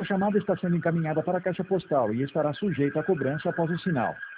chamada está sendo encaminhada para a caixa postal e estará sujeita a cobrança após o sinal.